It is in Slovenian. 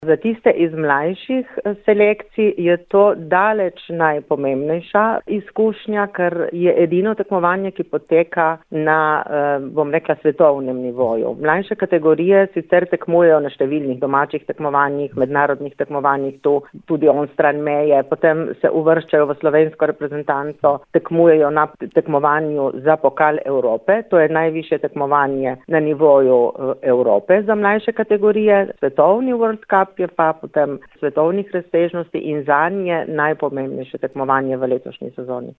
Za tiste iz mlajših selekcij je to daleč najpomembnejša izkušnja, ker je edino tekmovanje, ki poteka na, svetovnem nivoju. Mlajše kategorije sicer tekmujejo na številnih domačih tekmovanjih, mednarodnih tekmovanjih, tu tudi onstran meje, potem se uvrščajo v slovensko reprezentanco, tekmujejo na tekmovanju za pokal Evrope, to je najvišje tekmovanje na nivoju Evrope za mlajše kategorije. Svetovni World Cup je pa potem svetovnih razsežnosti in zanje najpomembnejše tekmovanje v letošnji sezoni.